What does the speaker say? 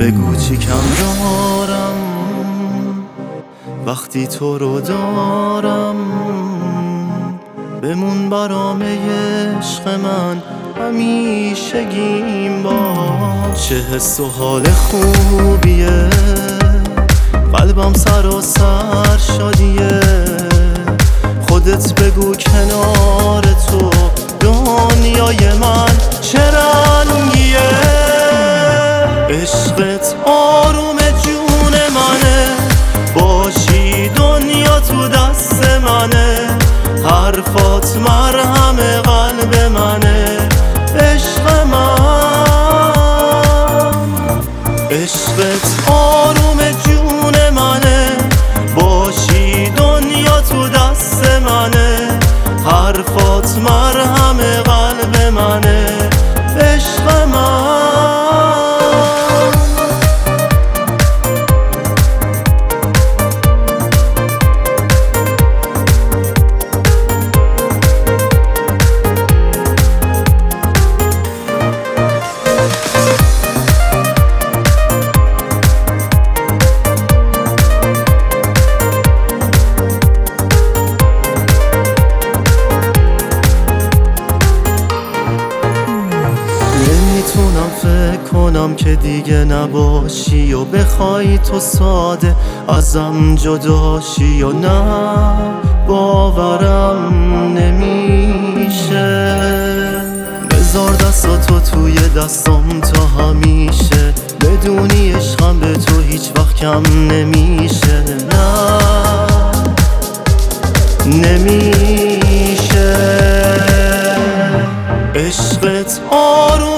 بگو چی کم دارم وقتی تو رو دارم، بمون برام عشق من همیشگیم با. چه حس و حال خوبیه، قلبم سراسر شادیه. خودت بگو کنار تو دنیای من چه رنگیه. عشقت آروم جون منه، باشی دنیا تو دست منه. حرفات مرهم قلب منه، عشق من. عشقت آروم جون منه، باشی دنیا تو دست منه. حرفات مرهم قلب منه، عشق من. نمیتونم فکر کنم که دیگه نباشی و بخوای تو ساده ازم جداشی. و نه باورم نمیشه، بذار دستاتو توی دستام تا همیشه. بدونی عشقم به تو هیچ وقت کم نمیشه. نه نمیشه. عشقت آروم